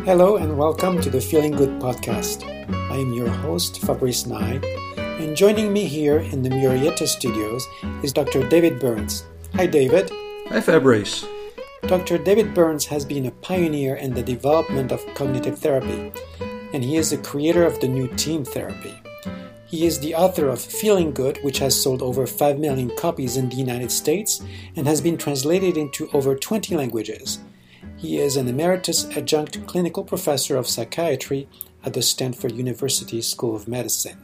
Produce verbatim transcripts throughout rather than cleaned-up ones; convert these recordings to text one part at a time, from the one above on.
Hello and welcome to the Feeling Good podcast. I am your host, Fabrice Nye, and joining me here in the Murrieta studios is Doctor David Burns. Hi, David. Hi, Fabrice. Doctor David Burns has been a pioneer in the development of cognitive therapy, and he is the creator of the new team therapy. He is the author of Feeling Good, which has sold over five million copies in the United States and has been translated into over twenty languages. He is an emeritus adjunct clinical professor of psychiatry at the Stanford University School of Medicine.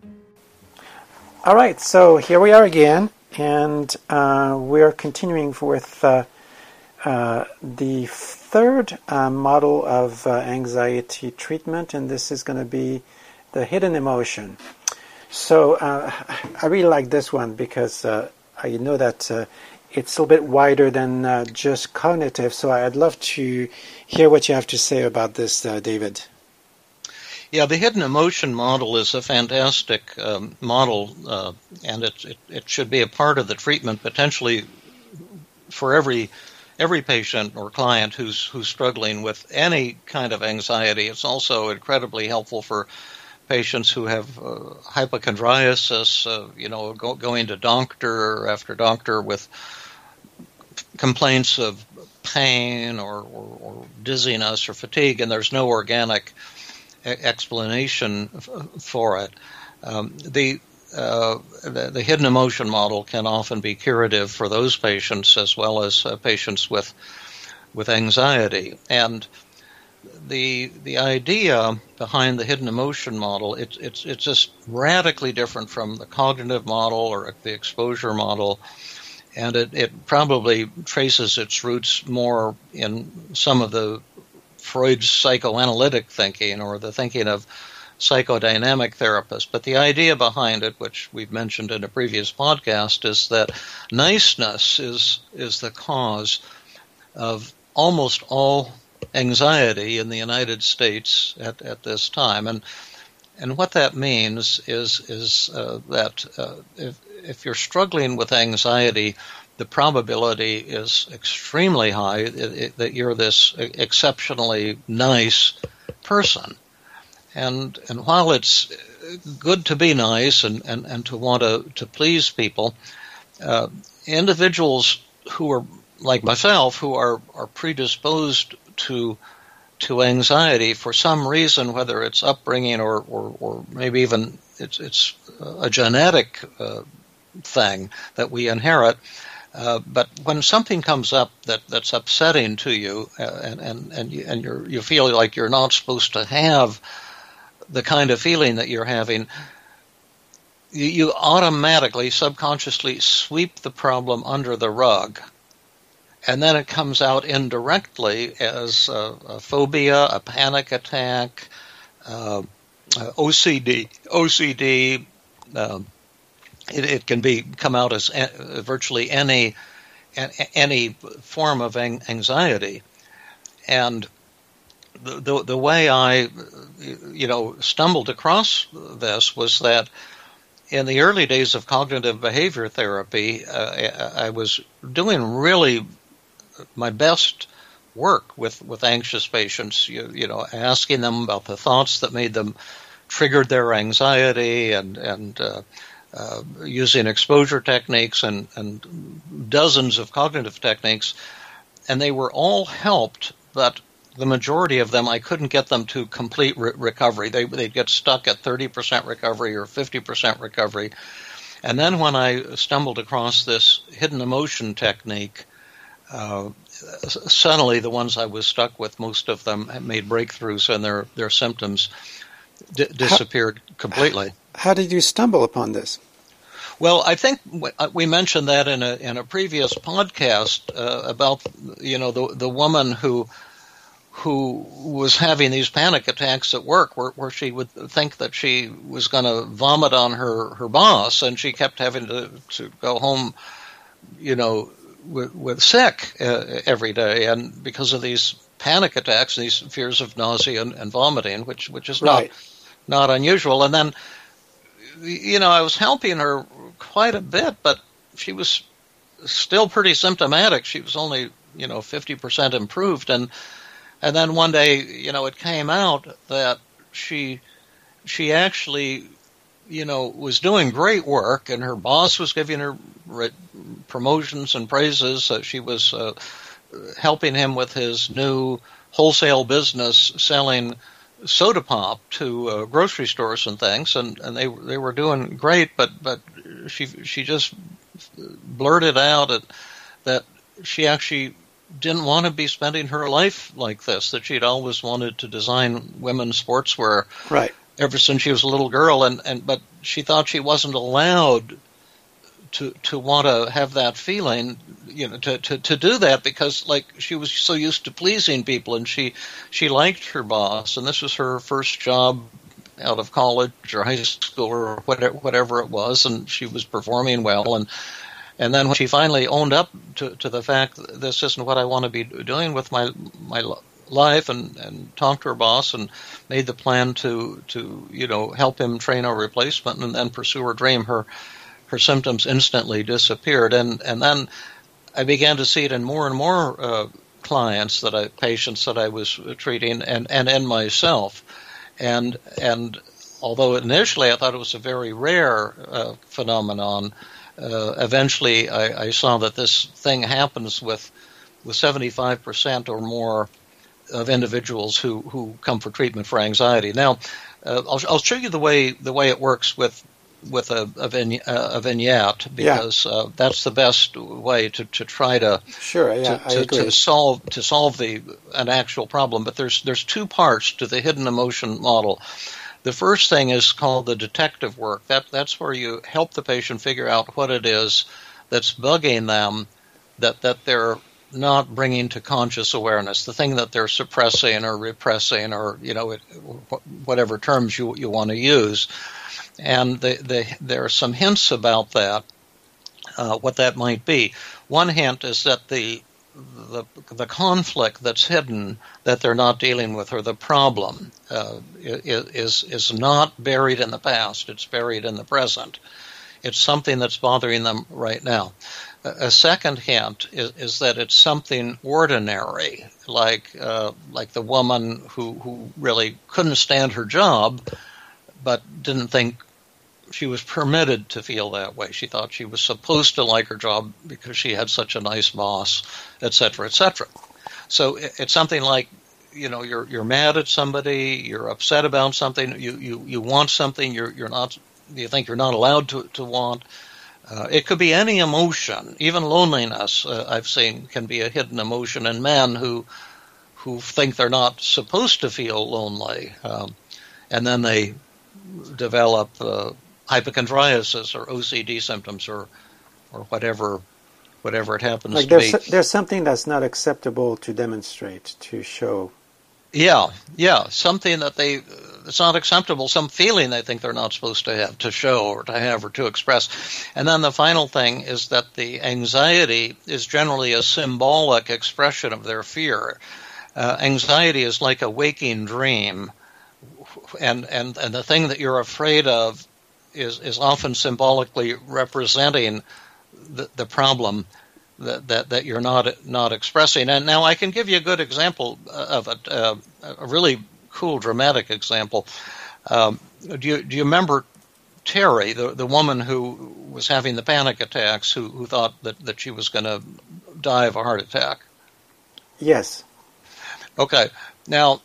All right, so here we are again, and uh, we're continuing with uh, uh, the third uh, model of uh, anxiety treatment, and this is going to be the hidden emotion. So uh, I really like this one because uh, I know that uh, it's a little bit wider than uh, just cognitive, so I'd love to hear what you have to say about this, uh, David. Yeah, the hidden emotion model is a fantastic um, model, uh, and it, it it should be a part of the treatment potentially for every every patient or client who's who's struggling with any kind of anxiety. It's also incredibly helpful for patients who have uh, hypochondriasis, uh, you know, go, going to doctor after doctor with complaints of pain or, or, or dizziness or fatigue, and there's no organic explanation f- for it. Um, the, uh, the the hidden emotion model can often be curative for those patients as well as uh, patients with with anxiety. And the the idea behind the hidden emotion model, it's it's it's just radically different from the cognitive model or the exposure model. And it, it probably traces its roots more in some of the Freud's psychoanalytic thinking or the thinking of psychodynamic therapists. But the idea behind it, which we've mentioned in a previous podcast, is that niceness is is the cause of almost all anxiety in the United States at, at this time. And and what that means is is uh, that uh, if if you're struggling with anxiety, the probability is extremely high it, it, that you're this exceptionally nice person. And and while it's good to be nice and, and, and to want to, to please people, uh, individuals who are like myself, who are, are predisposed to to anxiety for some reason, whether it's upbringing or, or, or maybe even it's it's a genetic uh, thing that we inherit. Uh, but when something comes up that, that's upsetting to you, uh, and and and you, and you're, you feel like you're not supposed to have the kind of feeling that you're having, you, you automatically, subconsciously sweep the problem under the rug. And then it comes out indirectly as a, a phobia, a panic attack, uh, uh, O C D. O C D. Uh, it, it can be come out as a, virtually any any form of anxiety. And the, the the way I, you know, stumbled across this was that in the early days of cognitive behavior therapy, uh, I, I was doing really my best work with, with anxious patients, you, you know, asking them about the thoughts that made them triggered their anxiety and, and uh, uh, using exposure techniques and, and dozens of cognitive techniques. And they were all helped, but the majority of them, I couldn't get them to complete re- recovery. They, they'd get stuck at thirty percent recovery or fifty percent recovery. And then when I stumbled across this hidden emotion technique, Uh, suddenly, the ones I was stuck with, most of them made breakthroughs, and their their symptoms d- disappeared how, completely. How did you stumble upon this? Well, I think we mentioned that in a in a previous podcast uh, about you know the the woman who who was having these panic attacks at work, where where she would think that she was going to vomit on her her boss, and she kept having to to go home, you know. With, with sick uh, every day, and because of these panic attacks, these fears of nausea and, and vomiting, which which is not right. not unusual. And then, you know, I was helping her quite a bit, but she was still pretty symptomatic. She was only, you know, fifty percent improved, and and then one day, you know, it came out that she she actually, you know, was doing great work, and her boss was giving her re- promotions and praises. Uh, she was uh, helping him with his new wholesale business selling soda pop to uh, grocery stores and things, and, and they they were doing great, but but she she just blurted out that, that she actually didn't want to be spending her life like this, that she'd always wanted to design women's sportswear right. ever since she was a little girl, and, and but she thought she wasn't allowed to to want to have that feeling, you know, to, to, to do that, because like she was so used to pleasing people, and she she liked her boss, and this was her first job out of college or high school or whatever, whatever it was, and she was performing well, and and then when she finally owned up to, to the fact that this isn't what I want to be doing with my my life, and, and talked to her boss and made the plan to to you know help him train a replacement and then pursue her dream, her her symptoms instantly disappeared, and and then I began to see it in more and more uh, clients that I patients that I was treating, and and in myself, and and although initially I thought it was a very rare uh, phenomenon, uh, eventually I, I saw that this thing happens with with seventy-five percent or more of individuals who, who come for treatment for anxiety. Now, uh, I'll, I'll show you the way the way it works with with a, a, vign- a vignette, because yeah. uh, that's the best way to, to try to sure yeah to, I to, agree. to solve to solve the an actual problem. But there's there's two parts to the hidden emotion model. The first thing is called the detective work. That that's where you help the patient figure out what it is that's bugging them, that that they're not bringing to conscious awareness, the thing that they're suppressing or repressing, or you know, it, whatever terms you you want to use. And the, the, there are some hints about that, uh, what that might be. One hint is that the, the the conflict that's hidden, that they're not dealing with, or the problem, uh, is is not buried in the past. It's buried in the present. It's something that's bothering them right now. A second hint is, is that it's something ordinary, like uh, like the woman who, who really couldn't stand her job, but didn't think she was permitted to feel that way. She thought she was supposed to like her job because she had such a nice boss, et cetera, et cetera. So it's something like, you know, you're you're mad at somebody, you're upset about something, you you, you want something, you're you're not, you think you're not allowed to to want. Uh, it could be any emotion, even loneliness. Uh, I've seen can be a hidden emotion in men who who think they're not supposed to feel lonely, um, and then they develop uh, hypochondriasis or O C D symptoms, or or whatever whatever it happens like to there's, be. There's something that's not acceptable to demonstrate, to show. Yeah, yeah, something that they it's not acceptable, some feeling they think they're not supposed to have, to show or to have or to express. And then the final thing is that the anxiety is generally a symbolic expression of their fear. Uh, anxiety is like a waking dream. And, and and the thing that you're afraid of is, is often symbolically representing the, the problem that, that that you're not not expressing. And now I can give you a good example of it, uh, a really cool, dramatic example. Um, do you do you remember Terry, the the woman who was having the panic attacks, who who thought that, that she was going to die of a heart attack? Yes. Okay. Now,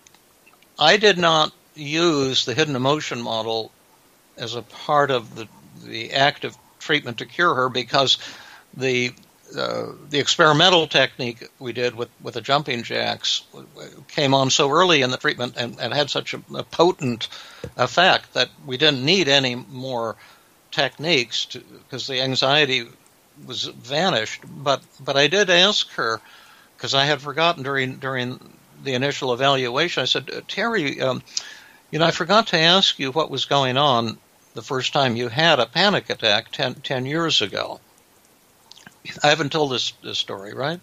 I did not use the hidden emotion model as a part of the, the active treatment to cure her, because the uh, the experimental technique we did with, with the jumping jacks came on so early in the treatment and, and had such a, a potent effect that we didn't need any more techniques to, because the anxiety was vanished. But but I did ask her, because I had forgotten during during the initial evaluation. I said, Terry, um, you know, I forgot to ask you what was going on the first time you had a panic attack ten, ten years ago. I haven't told this, this story, right?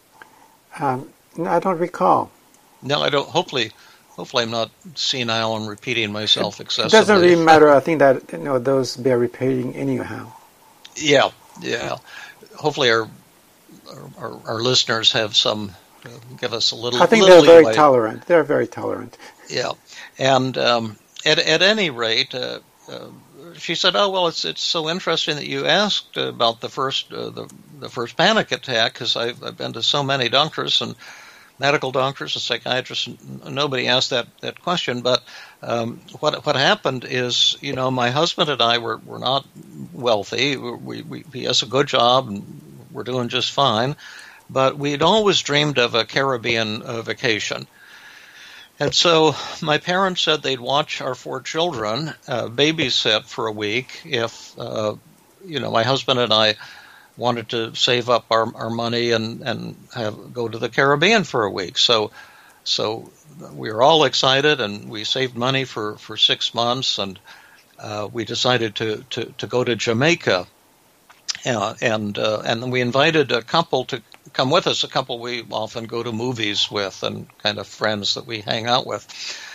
Um, no, I don't recall. No, I don't. Hopefully, hopefully I'm not senile and repeating myself excessively. It doesn't really matter. I think that, you know, those bear repeating anyhow. Yeah, yeah. Hopefully our our, our listeners have some give us a little. I think little they're very leeway. tolerant. They're very tolerant. Yeah, and um, at at any rate, uh, uh, she said, "Oh well, it's it's so interesting that you asked about the first uh, the the first panic attack, because I've, I've been to so many doctors and medical doctors and psychiatrists, and nobody asked that, that question. But um, what what happened is, you know, my husband and I were, were not wealthy. We, we he has a good job and we're doing just fine, but we'd always dreamed of a Caribbean uh, vacation." And so my parents said they'd watch our four children, uh, babysit for a week if, uh, you know, my husband and I wanted to save up our, our money and, and have go to the Caribbean for a week. So so we were all excited, and we saved money for, for six months, and uh, we decided to, to, to go to Jamaica. Uh, and uh, and we invited a couple to come with us, a couple we often go to movies with and kind of friends that we hang out with.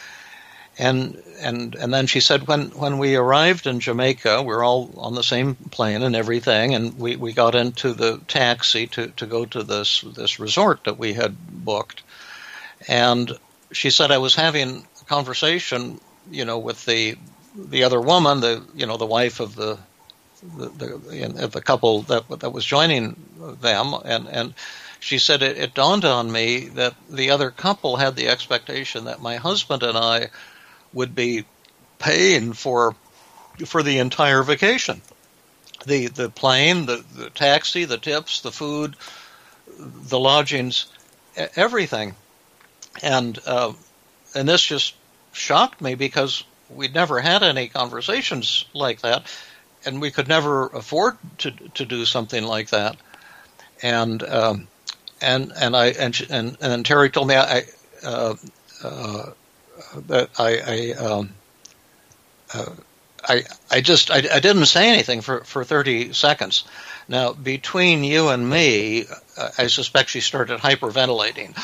And and and then she said, when, when we arrived in Jamaica, we were all on the same plane and everything, and we, we got into the taxi to, to go to this this resort that we had booked. And she said, I was having a conversation, you know, with the the other woman, the you know the wife of the the the, the couple that that was joining them, and and she said it, it dawned on me that the other couple had the expectation that my husband and I would be paying for for the entire vacation, the the plane, the, the taxi, the tips, the food, the lodgings, everything, and uh, and this just shocked me because we'd never had any conversations like that, and we could never afford to to do something like that, and um, and and I and and and then Terry told me I. Uh, uh, that I I, um, uh, I I just I, I didn't say anything for, for thirty seconds. Now, between you and me, uh, I suspect she started hyperventilating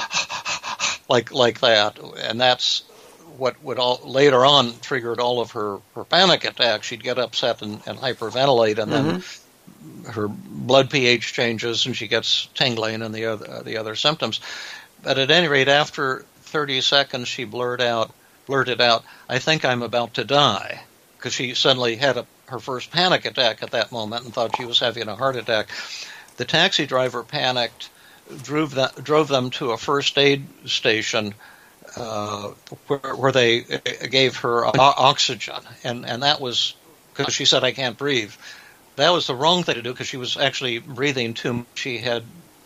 like like that, and that's what would all later on triggered all of her, her panic attacks. She'd get upset and, and hyperventilate, and mm-hmm. then her blood pH changes, and she gets tingling and the other uh, the other symptoms. But at any rate, after thirty seconds, she blurted out, blurted out, I think I'm about to die, because she suddenly had a, her first panic attack at that moment and thought she was having a heart attack. The taxi driver panicked, drove, the, drove them to a first aid station uh, where, where they gave her oxygen, and, and that was because she said, I can't breathe. That was the wrong thing to do because she was actually breathing too much. She had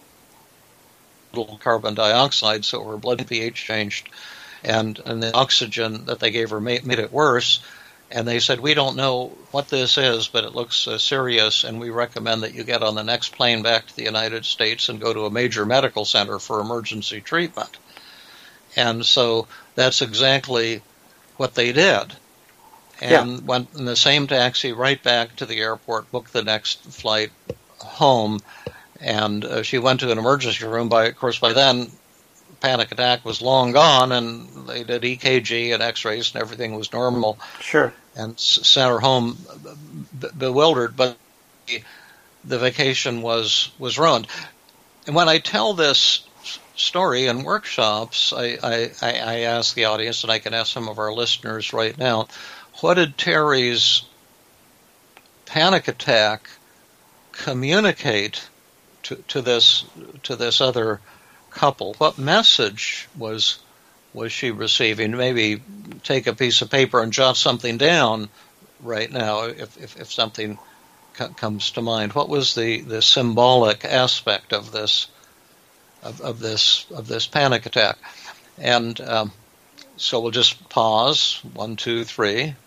carbon dioxide, so her blood pH changed, and, and the oxygen that they gave her made, made it worse. And they said, we don't know what this is, but it looks uh, serious, and we recommend that you get on the next plane back to the United States and go to a major medical center for emergency treatment. And so that's exactly what they did. And yeah. went in the same taxi right back to the airport, booked the next flight home. And uh, she went to an emergency room. By, of course, by then, panic attack was long gone, and they did E K G and X-rays, and everything was normal. Sure. And sent her home b- bewildered, but the, the vacation was, was ruined. And when I tell this story in workshops, I, I, I ask the audience, and I can ask some of our listeners right now, what did Terry's panic attack communicate To, to this to this other couple? What message was was she receiving? Maybe take a piece of paper and jot something down right now if if, if something co- comes to mind. What was the, the symbolic aspect of this of, of this of this panic attack? And um, so we'll just pause. One, two, three.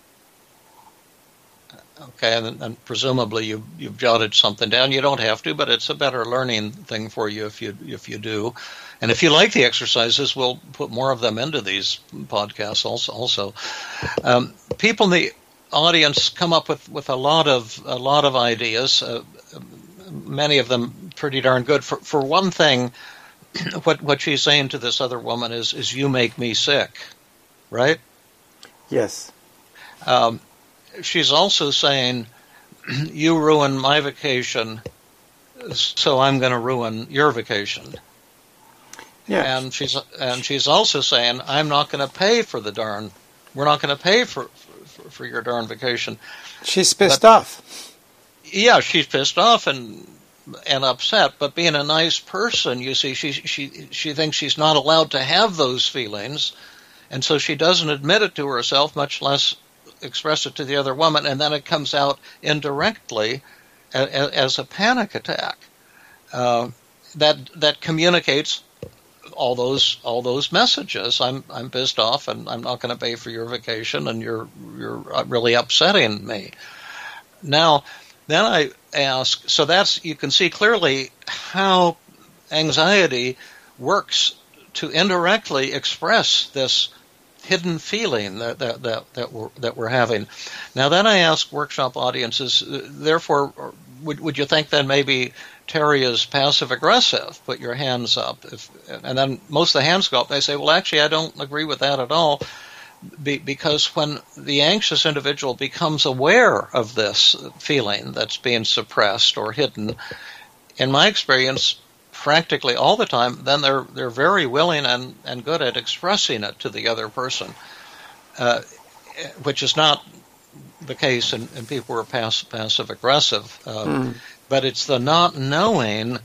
Okay, and, and presumably you, you've jotted something down. You don't have to, but it's a better learning thing for you if you if you do. And if you like the exercises, we'll put more of them into these podcasts also. also. Um, people in the audience come up with, with a lot of a lot of ideas, uh, many of them pretty darn good. For for one thing, what what she's saying to this other woman is, is you make me sick, right? Yes. Um, she's also saying, you ruined my vacation, so I'm going to ruin your vacation. Yeah. And she's and she's also saying, I'm not going to pay for the darn, we're not going to pay for, for for your darn vacation. She's pissed but, off. Yeah, she's pissed off and and upset. But being a nice person, you see, she she she thinks she's not allowed to have those feelings, and so she doesn't admit it to herself, much less express it to the other woman, and then it comes out indirectly as, as a panic attack. Uh, that that communicates all those all those messages. I'm I'm pissed off, and I'm not going to pay for your vacation, and you're you're really upsetting me. Now, then I ask. So that's, you can see clearly how anxiety works to indirectly express this hidden feeling that that that that we're that we're having. Now, then I ask workshop audiences. Therefore, would would you think then maybe Terry is passive aggressive? Put your hands up. If, and then most of the hands go up. They say, well, actually, I don't agree with that at all, Be, because when the anxious individual becomes aware of this feeling that's being suppressed or hidden, in my experience, practically all the time, then they're they're very willing and, and good at expressing it to the other person, uh, which is not the case in, in people who are pass, passive aggressive. Uh, mm. But it's the not knowing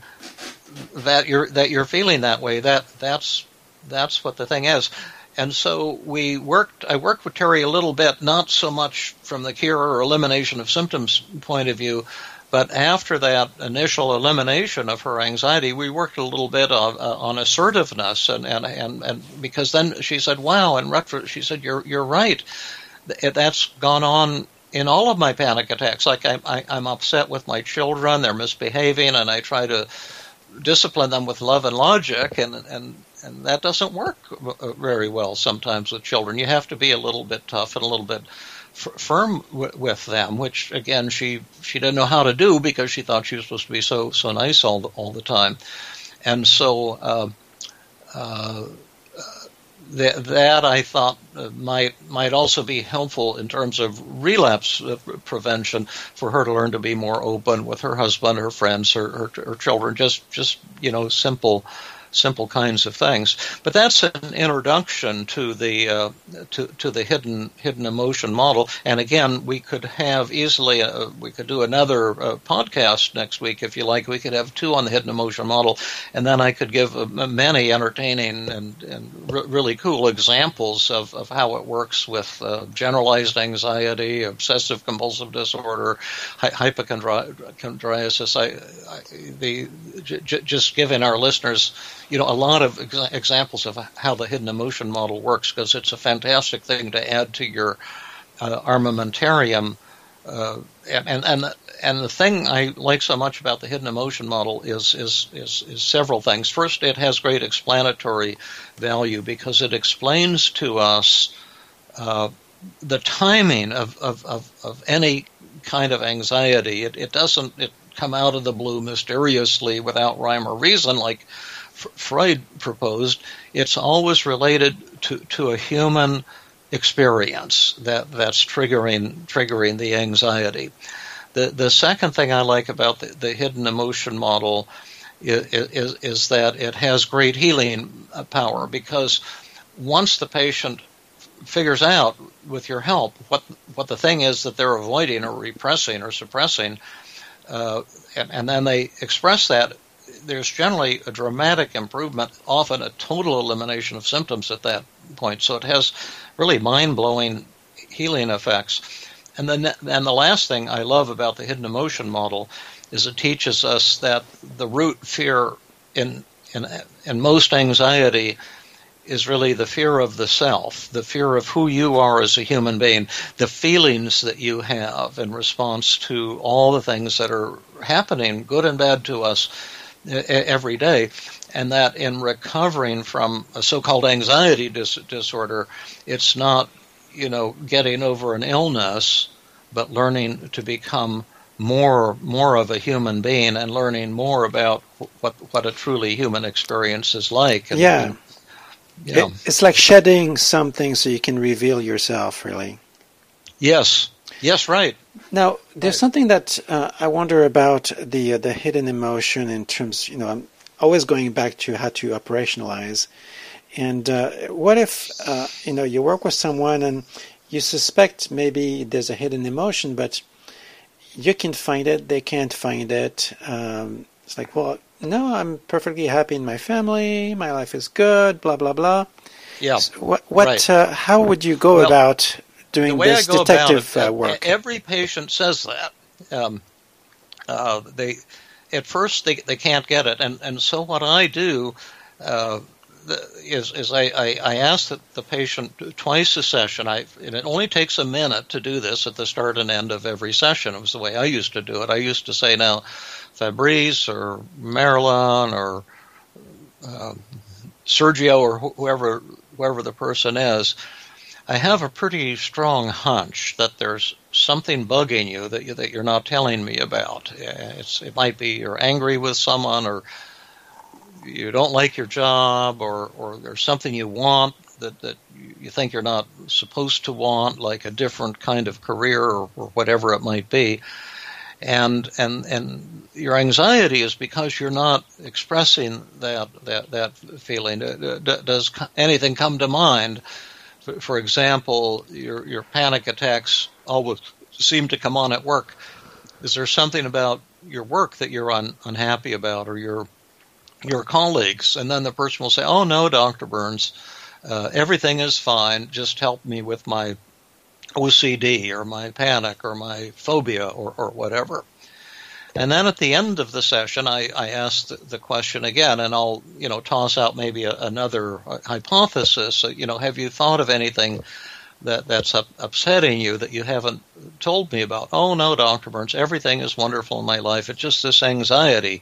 that you're that you're feeling that way. That that's that's what the thing is. And so we worked. I worked with Terry a little bit, not so much from the cure or elimination of symptoms point of view, but after that initial elimination of her anxiety, we worked a little bit on, uh, on assertiveness, and, and and and because then she said, "Wow!" And retro, she said, "You're you're right. That's gone on in all of my panic attacks. Like I, I, I'm upset with my children; they're misbehaving, and I try to discipline them with love and logic, and and." And that doesn't work very well sometimes with children. You have to be a little bit tough and a little bit f- firm w- with them, which, again, she, she didn't know how to do because she thought she was supposed to be so so nice all the, all the time. And so uh, uh, th- that, I thought, uh, might might also be helpful in terms of relapse uh, prevention for her to learn to be more open with her husband, her friends, her, her, her children, just, just you know, simple simple kinds of things. But that's an introduction to the uh, to to the hidden hidden emotion model. And again, we could have easily uh, we could do another uh, podcast next week if you like. We could have two on the hidden emotion model, and then I could give uh, many entertaining and and r- really cool examples of, of how it works with uh, generalized anxiety, obsessive compulsive disorder, hy- hypochondriasis. I, I the j- j- just giving our listeners, you know, a lot of ex- examples of how the hidden emotion model works, because it's a fantastic thing to add to your uh, armamentarium. Uh, and and and the thing I like so much about the hidden emotion model is is is, is several things. First, it has great explanatory value because it explains to us uh, the timing of, of, of, of any kind of anxiety. It, it doesn't it come out of the blue mysteriously without rhyme or reason like Freud proposed. It's always related to, to a human experience that, that's triggering triggering the anxiety. The the second thing I like about the, the hidden emotion model is, is, is that it has great healing power, because once the patient figures out with your help what what the thing is that they're avoiding or repressing or suppressing, uh, and, and then they express that, there's generally a dramatic improvement, often a total elimination of symptoms at that point. So it has really mind-blowing healing effects. And then, and the last thing I love about the hidden emotion model is it teaches us that the root fear in in, in most anxiety is really the fear of the self, the fear of who you are as a human being, the feelings that you have in response to all the things that are happening, good and bad, to us every day, and that in recovering from a so-called anxiety dis- disorder, it's not, you know, getting over an illness, but learning to become more more of a human being and learning more about what what a truly human experience is like. And, yeah, and, you know. it, it's like shedding something so you can reveal yourself, really. Yes. Yes, right. Now, there's right. something that uh, I wonder about the uh, the hidden emotion in terms, you know, I'm always going back to how to operationalize. And uh, what if uh, you know you work with someone and you suspect maybe there's a hidden emotion, but you can find it, they can't find it. Um, it's like, well, no, I'm perfectly happy in my family, my life is good, blah blah blah. Yeah. So what? What? Right. Uh, how would you go well, about doing this detective it, uh, work? Every patient says that. Um, uh, they at first they they can't get it, and and so what I do. Uh, Is, is I, I, I ask the, the patient twice a session. I and it only takes a minute to do this at the start and end of every session. It was the way I used to do it. I used to say, now, Fabrice or Marilyn or uh, Sergio or wh- whoever whoever the person is, I have a pretty strong hunch that there's something bugging you that you, that you're not telling me about. It's it might be you're angry with someone, or you don't like your job, or, or there's something you want that, that you think you're not supposed to want, like a different kind of career or, or whatever it might be. And and and your anxiety is because you're not expressing that that, that feeling. Does anything come to mind? For example, your your panic attacks always seem to come on at work. Is there something about your work that you're un, unhappy about, or your your colleagues? And then the person will say, oh, no, Doctor Burns, uh, everything is fine. Just help me with my O C D or my panic or my phobia or, or whatever. And then at the end of the session, I, I ask the, the question again, and I'll, you know, toss out maybe a, another hypothesis. You know, have you thought of anything that that's up, upsetting you that you haven't told me about? Oh, no, Doctor Burns, everything is wonderful in my life. It's just this anxiety.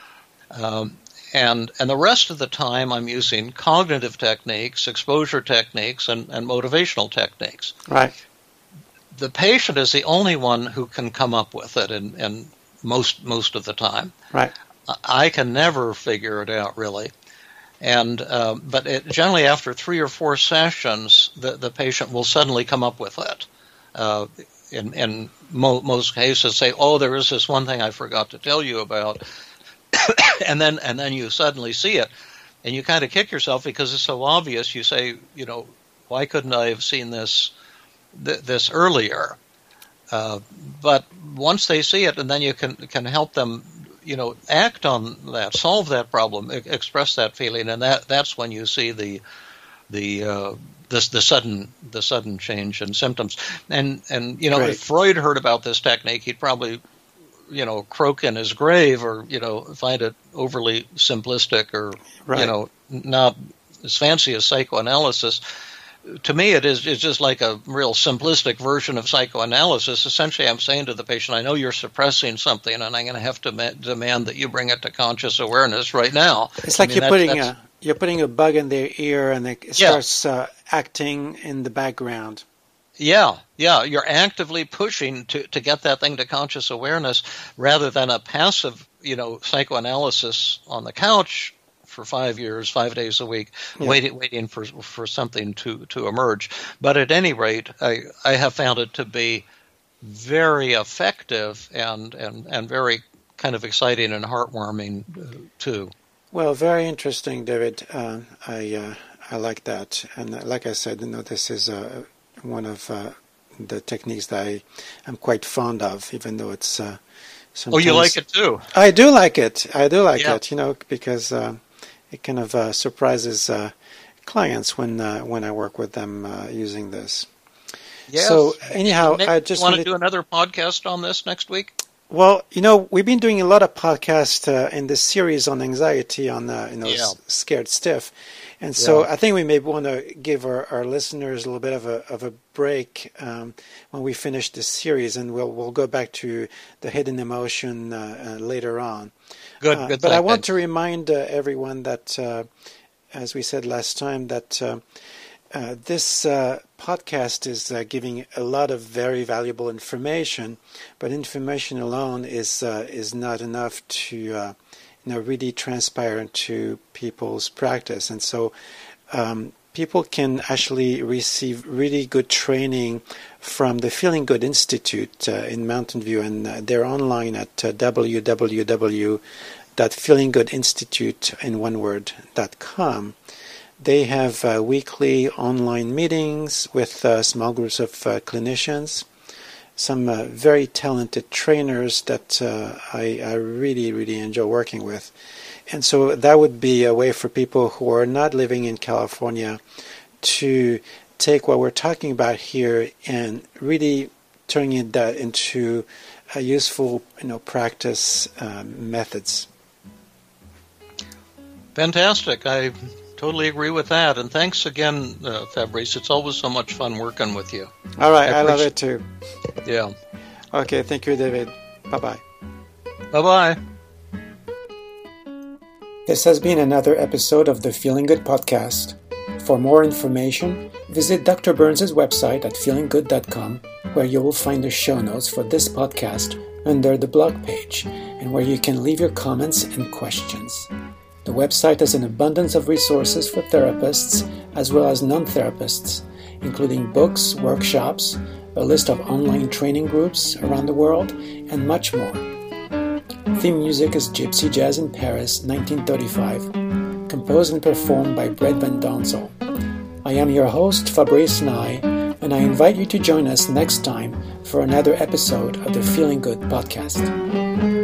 Um, And and the rest of the time, I'm using cognitive techniques, exposure techniques, and, and motivational techniques. Right. The patient is the only one who can come up with it, and, and most most of the time. Right. I can never figure it out, really. And uh, but it, generally, after three or four sessions, the, the patient will suddenly come up with it. Uh, in in mo- most cases, say, "Oh, there is this one thing I forgot to tell you about." and then and then you suddenly see it, and you kind of kick yourself because it's so obvious. You say, you know, why couldn't I have seen this th- this earlier? Uh, but once they see it, and then you can can help them, you know, act on that, solve that problem, e- express that feeling, and that that's when you see the the uh, this the sudden the sudden change in symptoms. And and you know, Great. if Freud heard about this technique, he'd probably, you know, croak in his grave, or, you know, find it overly simplistic, or, Right. you know, not as fancy as psychoanalysis. To me, it is it's just like a real simplistic version of psychoanalysis. Essentially, I'm saying to the patient, I know you're suppressing something, and I'm going to have to ma- demand that you bring it to conscious awareness right now. It's like I mean, you're that, putting that's, a you're putting a bug in their ear, and it Yeah. starts uh, acting in the background. Yeah, yeah, you're actively pushing to, to get that thing to conscious awareness, rather than a passive, you know, psychoanalysis on the couch for five years, five days a week, Yeah. waiting waiting for for something to, to emerge. But at any rate, I, I have found it to be very effective and, and, and very kind of exciting and heartwarming uh, too. Well, very interesting, David. Uh, I uh, I like that, and uh, like I said, you know, this is uh, one of uh, the techniques that I am quite fond of, even though it's. Uh, Oh, you like it too? I do like it. I do like Yeah. it. You know, because uh, it kind of uh, surprises uh, clients when uh, when I work with them uh, using this. Yes. So anyhow, Nick, I just you want wanted- to do another podcast on this next week? Well, you know, we've been doing a lot of podcasts uh, in this series on anxiety, on uh, you know, Yeah. s- Scared Stiff, and so Yeah. I think we may want to give our, our listeners a little bit of a of a break um, when we finish this series, and we'll we'll go back to the hidden emotion uh, uh, later on. Good, Uh, good. but I thing. want to remind uh, everyone that, uh, as we said last time, that uh, uh, this uh, podcast is uh, giving a lot of very valuable information, but information alone is uh, is not enough to uh, you know really transpire into people's practice, and so um, people can actually receive really good training from the Feeling Good Institute uh, in Mountain View, and uh, they're online at uh, w w w dot feeling good institute in one word dot com. They have uh, weekly online meetings with uh, small groups of uh, clinicians, some uh, very talented trainers that uh, I, I really, really enjoy working with. And so that would be a way for people who are not living in California to take what we're talking about here and really turning that into a useful, you know, practice um, methods. Fantastic. I totally agree with that. And thanks again, uh, Fabrice. It's always so much fun working with you. All right. I, I love it too. Yeah. Okay. Thank you, David. Bye-bye. Bye-bye. This has been another episode of the Feeling Good podcast. For more information, visit Doctor Burns' website at feeling good dot com, where you will find the show notes for this podcast under the blog page, and where you can leave your comments and questions. The website has an abundance of resources for therapists as well as non-therapists, including books, workshops, a list of online training groups around the world, and much more. Theme music is Gypsy Jazz in Paris, nineteen thirty-five, composed and performed by Brett Van Donsel. I am your host, Fabrice Nye, and I invite you to join us next time for another episode of the Feeling Good podcast.